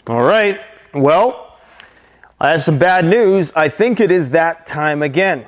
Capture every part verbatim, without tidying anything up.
All right. Well, I have some bad news. I think it is that time again.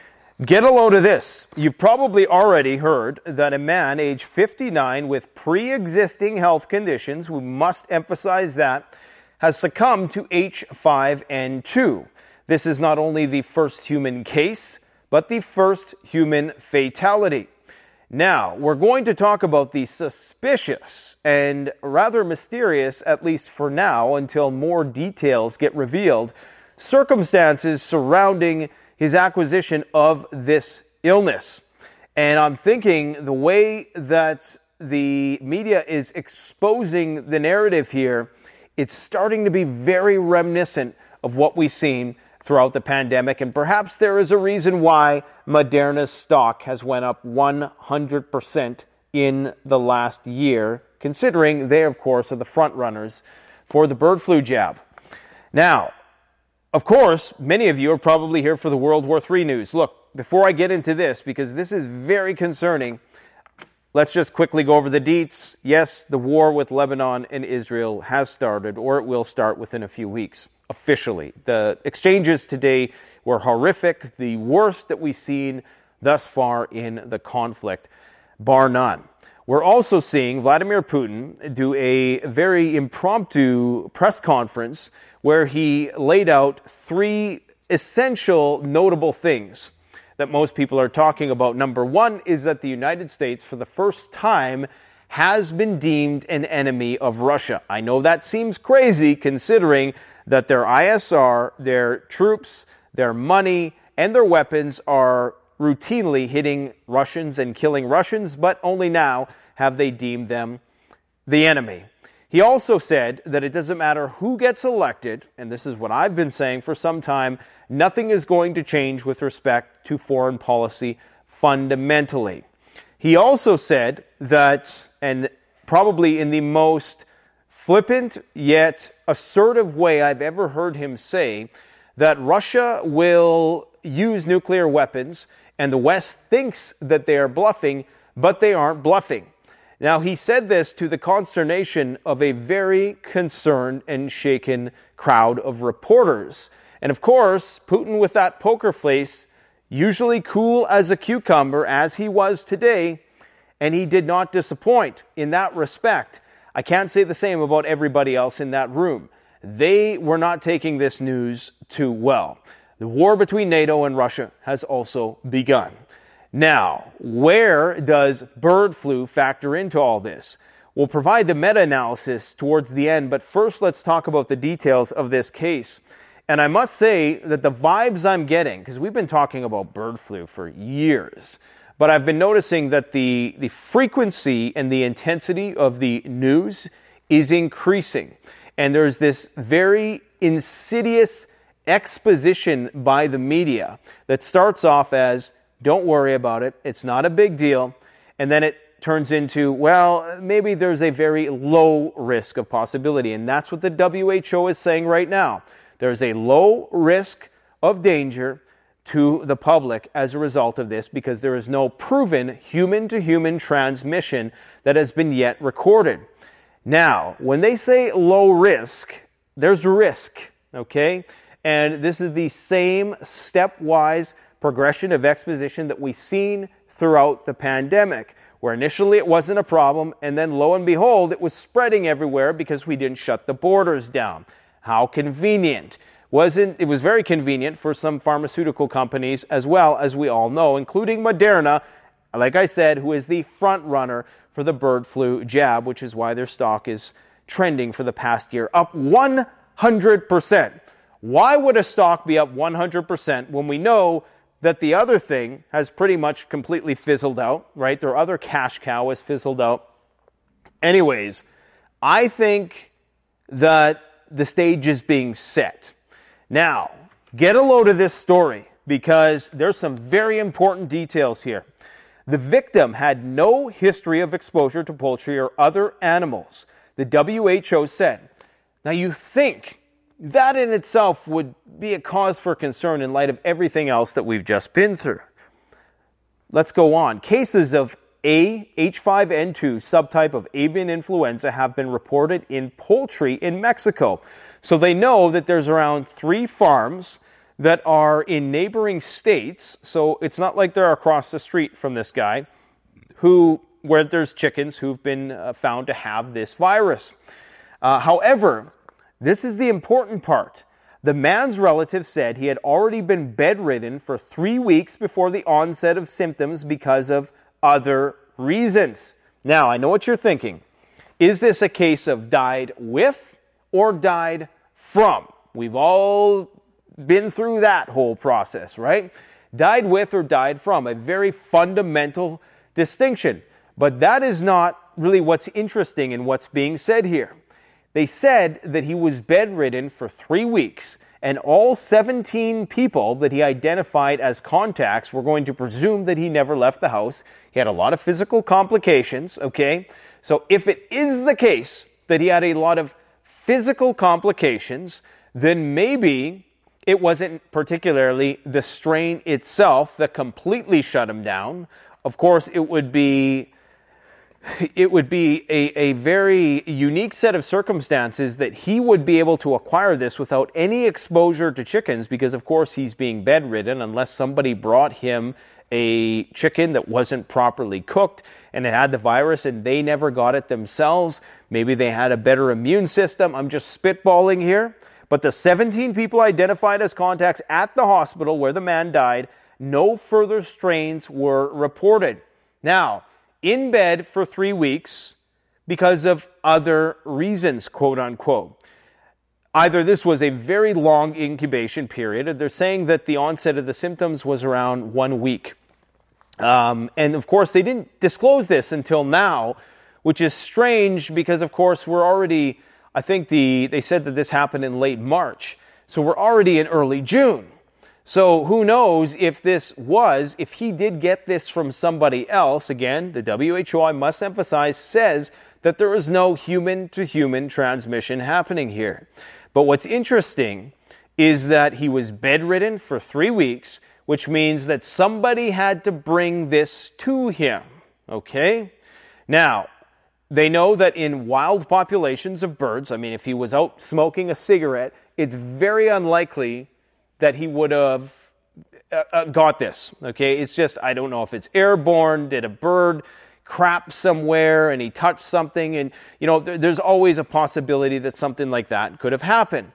Get a load of this. You've probably already heard that a man age fifty-nine with pre-existing health conditions, we must emphasize that, has succumbed to H five N two. This is not only the first human case, but the first human fatality. Now, we're going to talk about the suspicious and rather mysterious, at least for now, until more details get revealed, circumstances surrounding his acquisition of this illness. And I'm thinking the way that the media is exposing the narrative here, it's starting to be very reminiscent of what we've seen throughout the pandemic, and perhaps there is a reason why Moderna's stock has went up one hundred percent in the last year, considering they, of course, are the front runners for the bird flu jab. Now, of course, many of you are probably here for the World War Three news. Look, before I get into this, because this is very concerning, let's just quickly go over the deets. Yes, the war with Lebanon and Israel has started, or it will start within a few weeks. Officially. The exchanges today were horrific, the worst that we've seen thus far in the conflict, bar none. We're also seeing Vladimir Putin do a very impromptu press conference where he laid out three essential notable things that most people are talking about. Number one is that the United States, for the first time, has been deemed an enemy of Russia. I know that seems crazy considering that their I S R, their troops, their money, and their weapons are routinely hitting Russians and killing Russians, but only now have they deemed them the enemy. He also said that it doesn't matter who gets elected, and this is what I've been saying for some time, nothing is going to change with respect to foreign policy fundamentally. He also said that, and probably in the most flippant yet assertive way I've ever heard him say, that Russia will use nuclear weapons and the West thinks that they are bluffing, but they aren't bluffing. Now, he said this to the consternation of a very concerned and shaken crowd of reporters. And of course, Putin with that poker face, usually cool as a cucumber as he was today, and he did not disappoint in that respect. I can't say the same about everybody else in that room. They were not taking this news too well. The war between NATO and Russia has also begun. Now, where does bird flu factor into all this? We'll provide the meta-analysis towards the end, but first let's talk about the details of this case. And I must say that the vibes I'm getting, because we've been talking about bird flu for years, but I've been noticing that the, the frequency and the intensity of the news is increasing. And there's this very insidious exposition by the media that starts off as, don't worry about it, it's not a big deal. And then it turns into, well, maybe there's a very low risk of possibility. And that's what the W H O is saying right now. There's a low risk of danger to the public as a result of this because there is no proven human-to-human transmission that has been yet recorded. Now, when they say low risk, there's risk, okay? And this is the same stepwise progression of exposition that we've seen throughout the pandemic, where initially it wasn't a problem, and then lo and behold, it was spreading everywhere because we didn't shut the borders down. How convenient. Wasn't, it was very convenient for some pharmaceutical companies as well, as we all know, including Moderna, like I said, who is the front runner for the bird flu jab, which is why their stock is trending for the past year, up one hundred percent. Why would a stock be up one hundred percent when we know that the other thing has pretty much completely fizzled out, right? Their other cash cow has fizzled out. Anyways, I think that the stage is being set. Now, get a load of this story because there's some very important details here. The victim had no history of exposure to poultry or other animals, the W H O said. Now, you think that in itself would be a cause for concern in light of everything else that we've just been through. Let's go on. Cases of A H five N two subtype of avian influenza have been reported in poultry in Mexico. So they know that there's around three farms that are in neighboring states. So it's not like they're across the street from this guy who, where there's chickens who've been uh, found to have this virus. Uh, however, this is the important part. The man's relative said he had already been bedridden for three weeks before the onset of symptoms because of other reasons. Now, I know what you're thinking. Is this a case of died with or died from? We've all been through that whole process, right? Died with or died from, a very fundamental distinction. But that is not really what's interesting in what's being said here. They said that he was bedridden for three weeks, and all seventeen people that he identified as contacts were going to presume that he never left the house. He had a lot of physical complications, okay? So if it is the case that he had a lot of physical complications, then maybe it wasn't particularly the strain itself that completely shut him down. Of course, it would be it would be a, a very unique set of circumstances that he would be able to acquire this without any exposure to chickens, because of course he's being bedridden unless somebody brought him a chicken that wasn't properly cooked and it had the virus and they never got it themselves. Maybe they had a better immune system. I'm just spitballing here. But the seventeen people identified as contacts at the hospital where the man died, no further strains were reported. Now, in bed for three weeks because of other reasons, quote unquote. Either this was a very long incubation period, or they're saying that the onset of the symptoms was around one week. Um, and of course, they didn't disclose this until now, which is strange because, of course, we're already, I think the they said that this happened in late March. So we're already in early June. So who knows if this was, if he did get this from somebody else. Again, the W H O, I must emphasize, says that there is no human-to-human transmission happening here. But what's interesting is that he was bedridden for three weeks, which means that somebody had to bring this to him. Okay? Now, they know that in wild populations of birds, I mean, if he was out smoking a cigarette, it's very unlikely that he would have uh, got this, okay? It's just, I don't know if it's airborne, did a bird crap somewhere and he touched something, and, you know, there, there's always a possibility that something like that could have happened.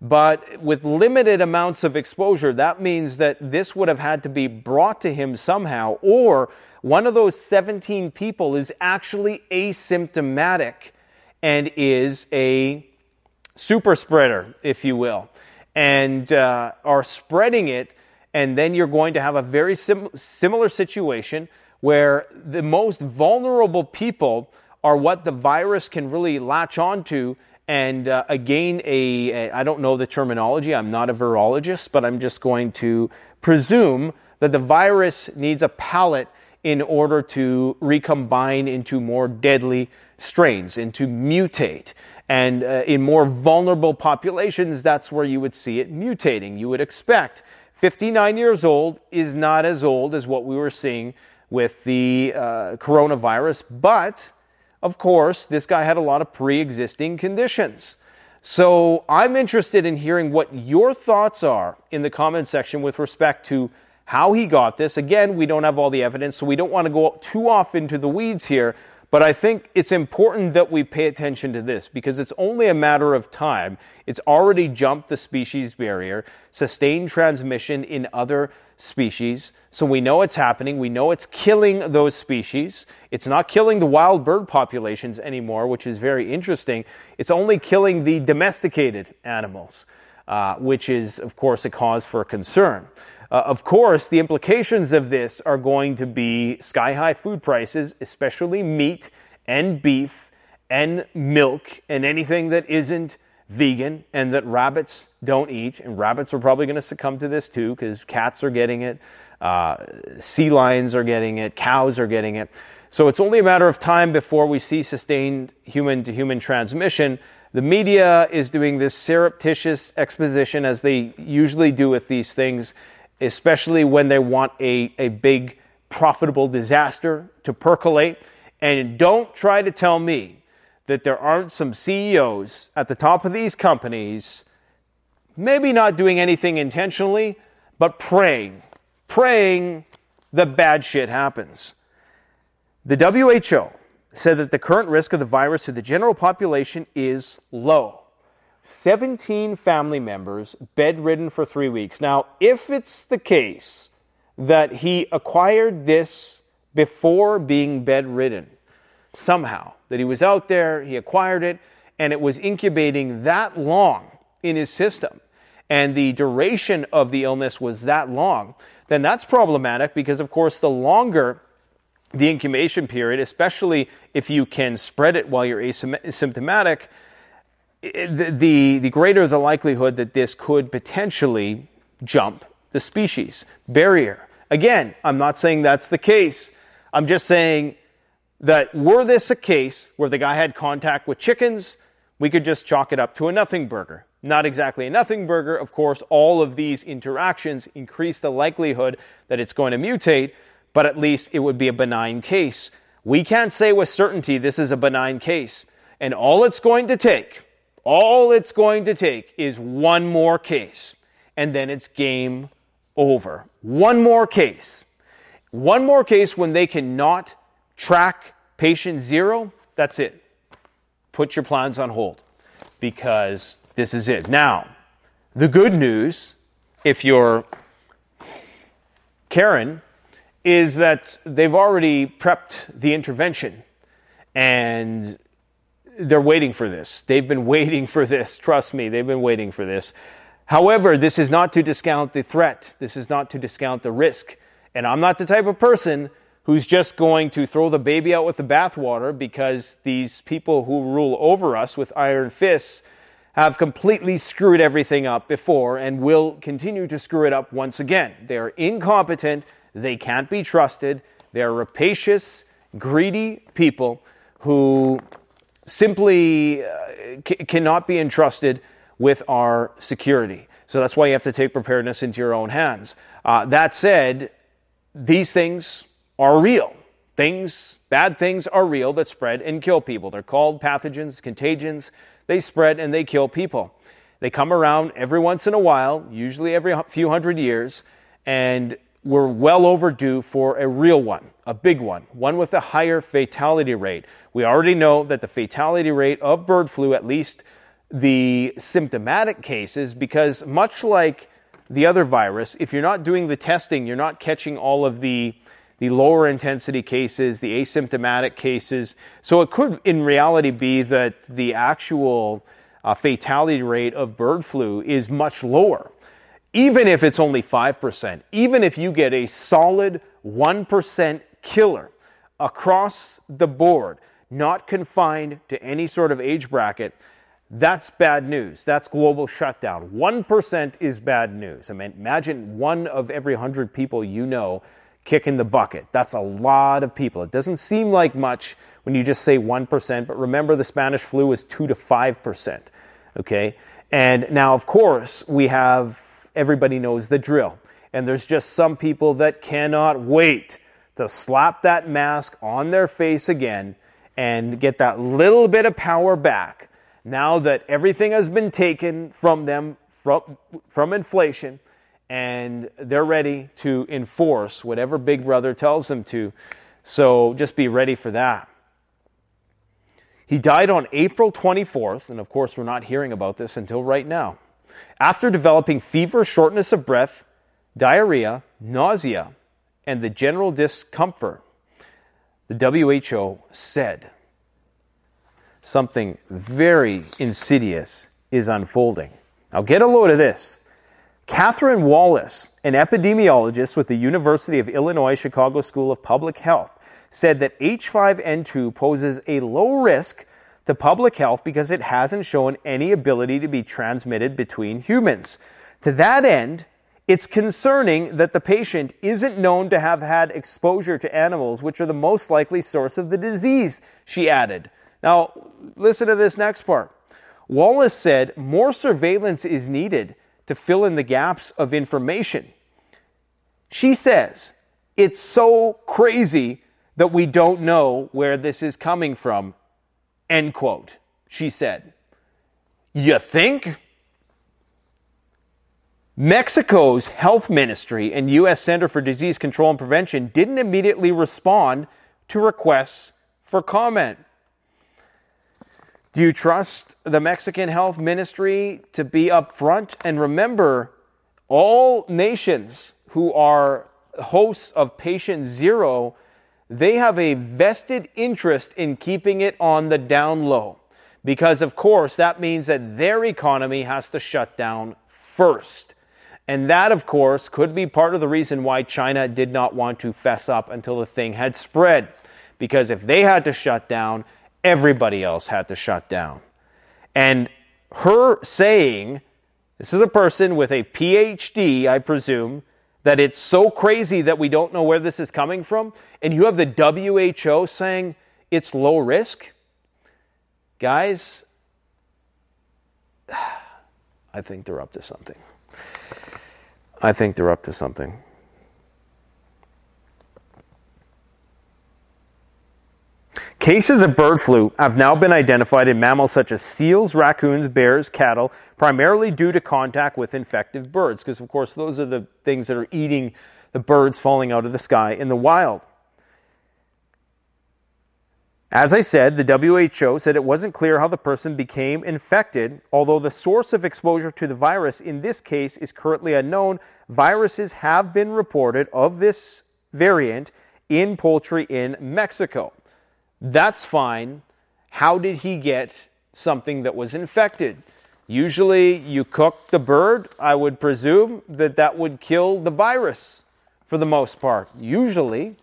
But with limited amounts of exposure, that means that this would have had to be brought to him somehow, or one of those seventeen people is actually asymptomatic and is a super spreader, if you will, and uh, are spreading it, and then you're going to have a very sim- similar situation where the most vulnerable people are what the virus can really latch onto. And uh, again, a, a I don't know the terminology, I'm not a virologist, but I'm just going to presume that the virus needs a palate in order to recombine into more deadly strains, and to mutate. And uh, in more vulnerable populations, that's where you would see it mutating. You would expect fifty-nine years old is not as old as what we were seeing with the uh, coronavirus. But, of course, this guy had a lot of pre-existing conditions. So I'm interested in hearing what your thoughts are in the comment section with respect to how he got this. Again, we don't have all the evidence, so we don't want to go too off into the weeds here. But I think it's important that we pay attention to this because it's only a matter of time. It's already jumped the species barrier, sustained transmission in other species. So we know it's happening. We know it's killing those species. It's not killing the wild bird populations anymore, which is very interesting. It's only killing the domesticated animals, uh, which is, of course, a cause for concern. Uh, of course, the implications of this are going to be sky-high food prices, especially meat and beef and milk and anything that isn't vegan and that rabbits don't eat. And rabbits are probably going to succumb to this too because cats are getting it, uh, sea lions are getting it, cows are getting it. So it's only a matter of time before we see sustained human-to-human transmission. The media is doing this surreptitious exposition, as they usually do with these things, especially when they want a, a big profitable disaster to percolate. And don't try to tell me that there aren't some C E Os at the top of these companies, maybe not doing anything intentionally, but praying, praying that bad shit happens. The W H O said that the current risk of the virus to the general population is low. seventeen family members bedridden for three weeks. Now, if it's the case that he acquired this before being bedridden, somehow, that he was out there, he acquired it, and it was incubating that long in his system, and the duration of the illness was that long, then that's problematic because, of course, the longer the incubation period, especially if you can spread it while you're asymptomatic, the, the, the greater the likelihood that this could potentially jump the species barrier. Again, I'm not saying that's the case. I'm just saying that were this a case where the guy had contact with chickens, we could just chalk it up to a nothing burger. Not exactly a nothing burger. Of course, all of these interactions increase the likelihood that it's going to mutate, but at least it would be a benign case. We can't say with certainty this is a benign case. And all it's going to take, all it's going to take is one more case. And then it's game over. One more case. One more case when they cannot track patient zero, that's it. Put your plans on hold because this is it. Now, the good news, if you're Karen, is that they've already prepped the intervention and they're waiting for this. They've been waiting for this. Trust me, they've been waiting for this. However, this is not to discount the threat. This is not to discount the risk. And I'm not the type of person who's just going to throw the baby out with the bathwater because these people who rule over us with iron fists have completely screwed everything up before and will continue to screw it up once again. They are incompetent. They can't be trusted. They are rapacious, greedy people who simply uh, c- cannot be entrusted with our security. So that's why you have to take preparedness into your own hands. Uh, that said, these things are real. Things, bad things are real that spread and kill people. They're called pathogens, contagions. They spread and they kill people. They come around every once in a while, usually every few hundred years, and we're well overdue for a real one, a big one, one with a higher fatality rate. We already know that the fatality rate of bird flu, at least the symptomatic cases, because much like the other virus, if you're not doing the testing, you're not catching all of the, the lower intensity cases, the asymptomatic cases. So it could, in reality, be that the actual uh, fatality rate of bird flu is much lower. Even if it's only five percent, even if you get a solid one percent killer across the board, not confined to any sort of age bracket, that's bad news. That's global shutdown. one percent is bad news. I mean, imagine one of every one hundred people you know kicking the bucket. That's a lot of people. It doesn't seem like much when you just say one percent, but remember the Spanish flu was two to five percent. Okay? And now, of course, we have, everybody knows the drill. And there's just some people that cannot wait to slap that mask on their face again and get that little bit of power back. Now that everything has been taken from them from, from inflation, and they're ready to enforce whatever Big Brother tells them to. So just be ready for that. He died on April twenty-fourth, and of course we're not hearing about this until right now, after developing fever, shortness of breath, diarrhea, nausea, and the general discomfort. The W H O said something very insidious is unfolding. Now get a load of this. Catherine Wallace, an epidemiologist with the University of Illinois Chicago School of Public Health, said that H five N two poses a low risk to public health because it hasn't shown any ability to be transmitted between humans. To that end, it's concerning that the patient isn't known to have had exposure to animals, which are the most likely source of the disease, she added. Now, listen to this next part. Wallace said more surveillance is needed to fill in the gaps of information. She says, It's so crazy that we don't know where this is coming from, end quote, she said. You think? Mexico's health ministry and U S Center for Disease Control and Prevention didn't immediately respond to requests for comment. Do you trust the Mexican health ministry to be upfront? And remember, all nations who are hosts of patient zero, they have a vested interest in keeping it on the down low. Because, of course, that means that their economy has to shut down first. And that, of course, could be part of the reason why China did not want to fess up until the thing had spread. Because if they had to shut down, everybody else had to shut down. And her saying, this is a person with a P H D, I presume, that it's so crazy that we don't know where this is coming from, and you have the W H O saying it's low risk? Guys, I think they're up to something. I think they're up to something. Cases of bird flu have now been identified in mammals such as seals, raccoons, bears, cattle, primarily due to contact with infected birds, because, of course, those are the things that are eating the birds falling out of the sky in the wild. As I said, the W H O said it wasn't clear how the person became infected, although the source of exposure to the virus in this case is currently unknown. Viruses have been reported of this variant in poultry in Mexico. That's fine. How did he get something that was infected? Usually you cook the bird. I would presume that that would kill the virus for the most part, usually.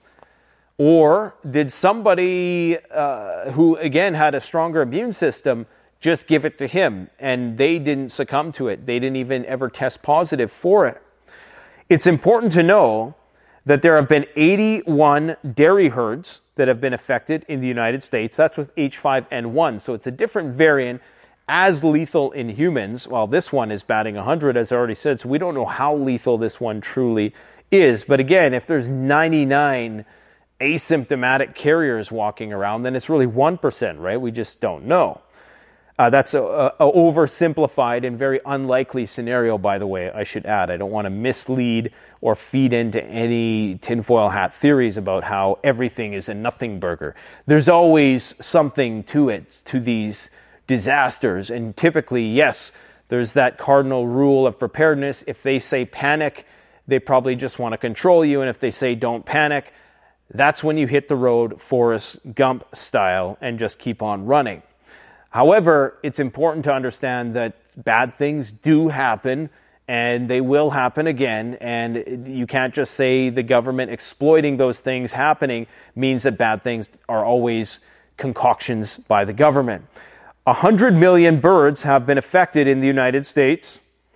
Or did somebody uh, who, again, had a stronger immune system just give it to him and they didn't succumb to it? They didn't even ever test positive for it. It's important to know that there have been eighty-one dairy herds that have been affected in the United States. That's with H five N one. So it's a different variant, as lethal in humans, while this one is batting one hundred, as I already said. So we don't know how lethal this one truly is. But again, if there's ninety-nine asymptomatic carriers walking around, then it's really one percent, right? We just don't know. Uh, that's a, a, a oversimplified and very unlikely scenario, by the way, I should add. I don't want to mislead or feed into any tinfoil hat theories about how everything is a nothing burger. There's always something to it, to these disasters. And typically, yes, there's that cardinal rule of preparedness. If they say panic, they probably just want to control you. And if they say don't panic, that's when you hit the road Forrest Gump style and just keep on running. However, it's important to understand that bad things do happen and they will happen again. And you can't just say the government exploiting those things happening means that bad things are always concoctions by the government. one hundred million birds have been affected in the United States.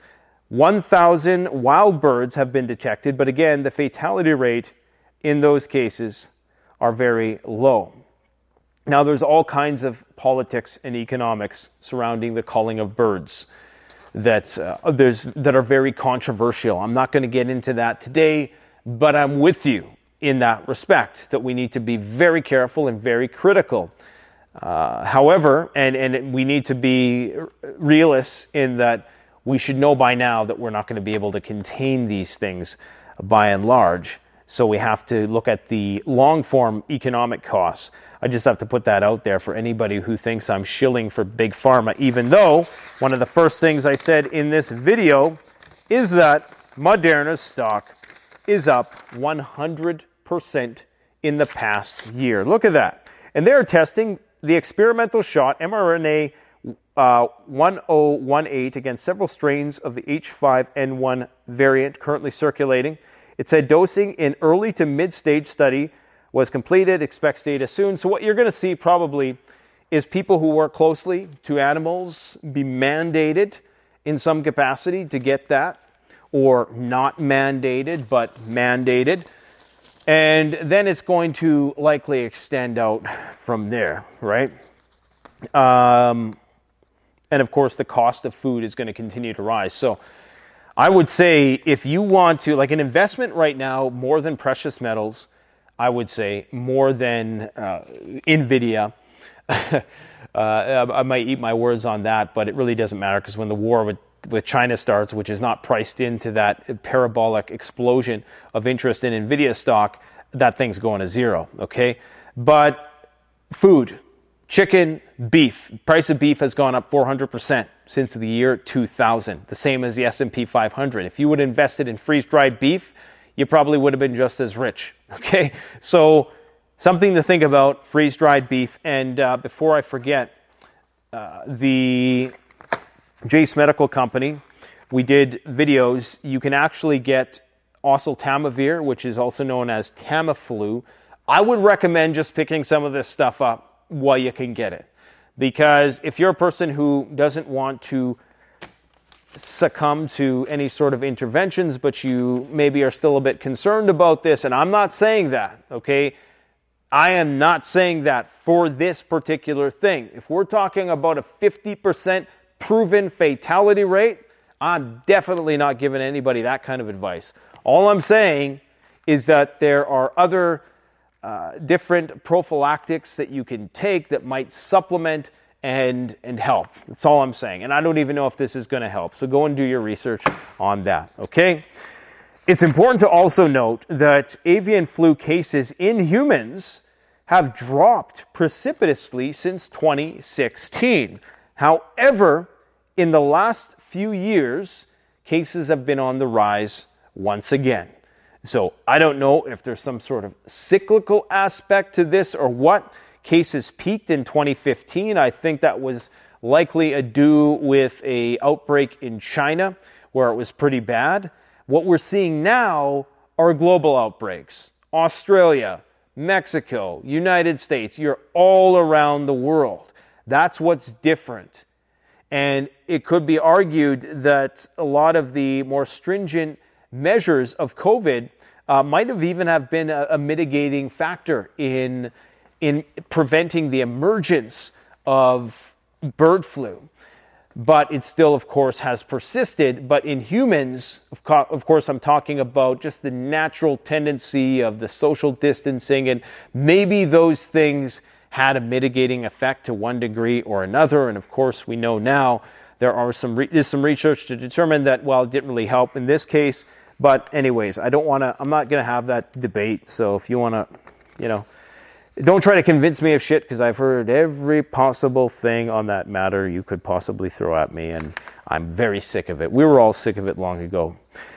one thousand wild birds have been detected. But again, the fatality rate in those cases are very low. Now, there's all kinds of politics and economics surrounding the culling of birds that uh, there's that are very controversial. I'm not going to get into that today, but I'm with you in that respect, that we need to be very careful and very critical. Uh, however, and, and we need to be realists in that we should know by now that we're not going to be able to contain these things by and large. So we have to look at the long-form economic costs. I just have to put that out there for anybody who thinks I'm shilling for Big Pharma, even though one of the first things I said in this video is that Moderna's stock is up one hundred percent in the past year. Look at that. And they're testing the experimental shot mRNA uh, one oh one eight against several strains of the H five N one variant currently circulating. It said dosing in early to mid-stage study was completed, expects data soon. So what you're going to see probably is people who work closely to animals be mandated in some capacity to get that, or not mandated, but mandated. And then it's going to likely extend out from there, right? Um, and of course, the cost of food is going to continue to rise. So I would say if you want to, like an investment right now, more than precious metals, I would say more than uh, NVIDIA. uh, I might eat my words on that, but it really doesn't matter because when the war with, with China starts, which is not priced into that parabolic explosion of interest in NVIDIA stock, that thing's going to zero, okay? But food, chicken, beef. Price of beef has gone up four hundred percent since the year two thousand, the same as the S and P five hundred. If you would have invested in freeze-dried beef, you probably would have been just as rich, okay? So something to think about, freeze-dried beef. And uh, before I forget, uh, the Jase Medical Company, we did videos. You can actually get oseltamivir, which is also known as Tamiflu. I would recommend just picking some of this stuff up while you can get it. Because if you're a person who doesn't want to succumb to any sort of interventions, but you maybe are still a bit concerned about this, and I'm not saying that, okay? I am not saying that for this particular thing. If we're talking about a fifty percent proven fatality rate, I'm definitely not giving anybody that kind of advice. All I'm saying is that there are other uh, different prophylactics that you can take that might supplement and and help. That's all I'm saying. And I don't even know if this is going to help. So go and do your research on that, okay? It's important to also note that avian flu cases in humans have dropped precipitously since twenty sixteen. However, in the last few years, cases have been on the rise once again. So I don't know if there's some sort of cyclical aspect to this or what. Cases peaked in twenty fifteen. I think that was likely ado with a outbreak in China where it was pretty bad. What we're seeing now are global outbreaks. Australia, Mexico, United States, you're all around the world. That's what's different. And it could be argued that a lot of the more stringent measures of COVID uh, might have even have been a, a mitigating factor in, in preventing the emergence of bird flu. But it still, of course, has persisted. But in humans, of, co- of course, I'm talking about just the natural tendency of the social distancing, and maybe those things had a mitigating effect to one degree or another. And of course, we know now there are some re- there's some research to determine that, well, it didn't really help in this case. But anyways, I don't want to, I'm not going to have that debate. So if you want to, you know, don't try to convince me of shit, because I've heard every possible thing on that matter you could possibly throw at me, and I'm very sick of it. We were all sick of it long ago.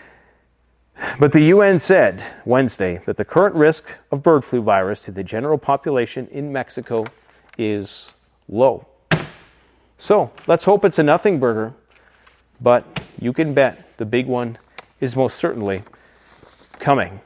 But the U N said Wednesday that the current risk of bird flu virus to the general population in Mexico is low. So let's hope it's a nothing burger, but you can bet the big one is most certainly coming.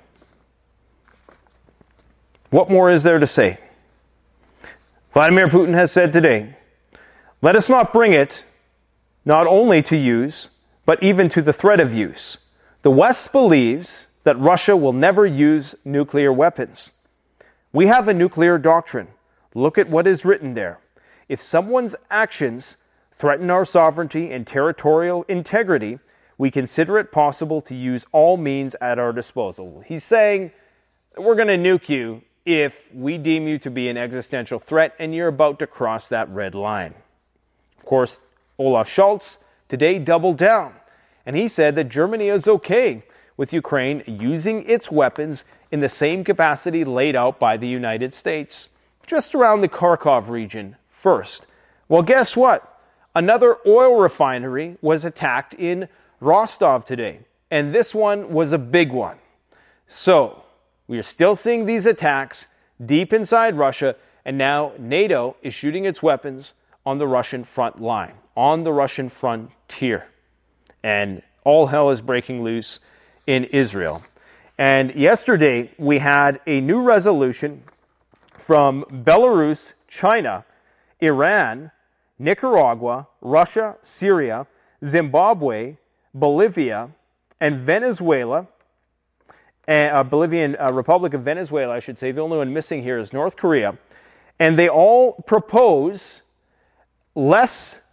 What more is there to say? Vladimir Putin has said today, let us not bring it not only to use, but even to the threat of use. The West believes that Russia will never use nuclear weapons. We have a nuclear doctrine. Look at what is written there. If someone's actions threaten our sovereignty and territorial integrity, we consider it possible to use all means at our disposal. He's saying, we're going to nuke you if we deem you to be an existential threat and you're about to cross that red line. Of course, Olaf Scholz today doubled down, and he said that Germany is okay with Ukraine using its weapons in the same capacity laid out by the United States, just around the Kharkov region first. Well, guess what? Another oil refinery was attacked in Rostov today, and this one was a big one. So, we are still seeing these attacks deep inside Russia, and now NATO is shooting its weapons on the Russian front line, on the Russian frontier. And all hell is breaking loose in Israel. And yesterday, we had a new resolution from Belarus, China, Iran, Nicaragua, Russia, Syria, Zimbabwe, Bolivia, and Venezuela. Uh, Bolivian uh, Republic of Venezuela, I should say. The only one missing here is North Korea. And they all propose less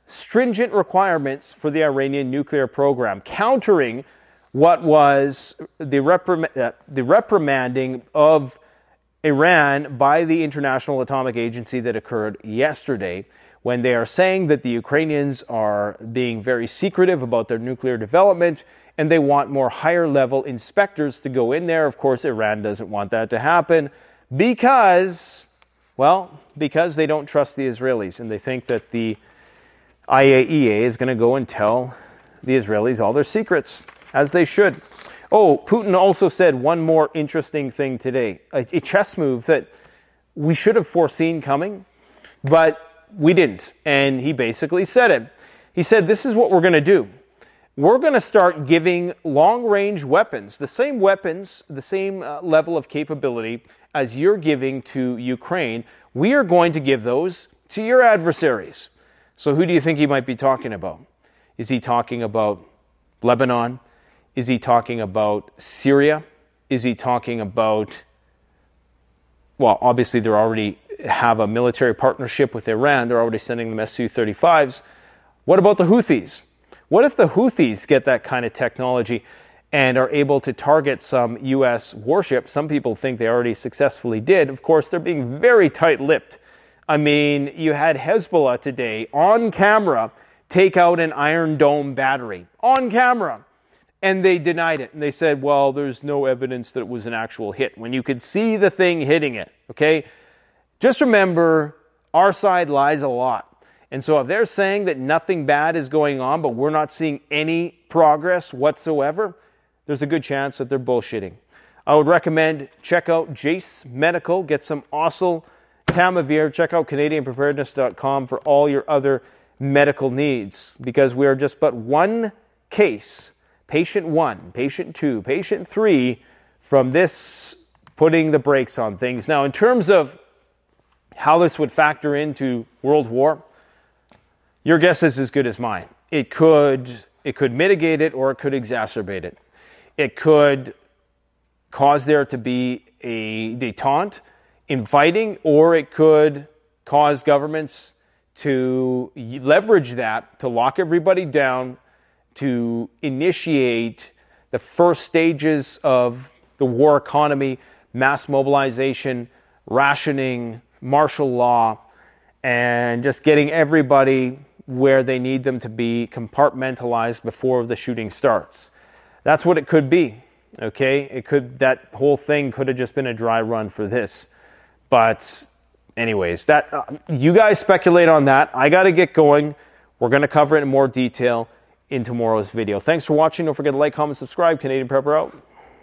stringent requirements for the Iranian nuclear program, countering what was the, reprim- uh, the reprimanding of Iran by the International Atomic Agency that occurred yesterday, when they are saying that the Ukrainians are being very secretive about their nuclear development and they want more higher-level inspectors to go in there. Of course, Iran doesn't want that to happen because, well, because they don't trust the Israelis and they think that the I A E A is going to go and tell the Israelis all their secrets, as they should. Oh, Putin also said one more interesting thing today, a, a chess move that we should have foreseen coming, but we didn't. And he basically said it. He said, this is what we're going to do. We're going to start giving long-range weapons, the same weapons, the same uh, level of capability as you're giving to Ukraine. We are going to give those to your adversaries. So who do you think he might be talking about? Is he talking about Lebanon? Is he talking about Syria? Is he talking about, well, obviously they already have a military partnership with Iran. They're already sending them S U thirty-fives. What about the Houthis? What if the Houthis get that kind of technology and are able to target some U S warships? Some people think they already successfully did. Of course, they're being very tight-lipped. I mean, you had Hezbollah today on camera take out an Iron Dome battery. On camera. And they denied it. And they said, well, there's no evidence that it was an actual hit. When you could see the thing hitting it, okay? Just remember, our side lies a lot. And so if they're saying that nothing bad is going on, but we're not seeing any progress whatsoever, there's a good chance that they're bullshitting. I would recommend check out Jase Medical, get some Osyl Tamavir, check out Canadian Preparedness dot com for all your other medical needs, because we are just but one case, patient one, patient two, patient three, from this putting the brakes on things. Now, in terms of how this would factor into World War, your guess is as good as mine. It could, it could mitigate it or it could exacerbate it. It could cause there to be a détente in fighting, or it could cause governments to leverage that to lock everybody down, to initiate the first stages of the war economy, mass mobilization, rationing, martial law, and just getting everybody where they need them to be compartmentalized before the shooting starts. That's what it could be, okay? It could, that whole thing could have just been a dry run for this. But anyways, that uh, you guys speculate on that. I got to get going. We're going to cover it in more detail in tomorrow's video. Thanks for watching. Don't forget to like, comment, subscribe. Canadian Prepper out.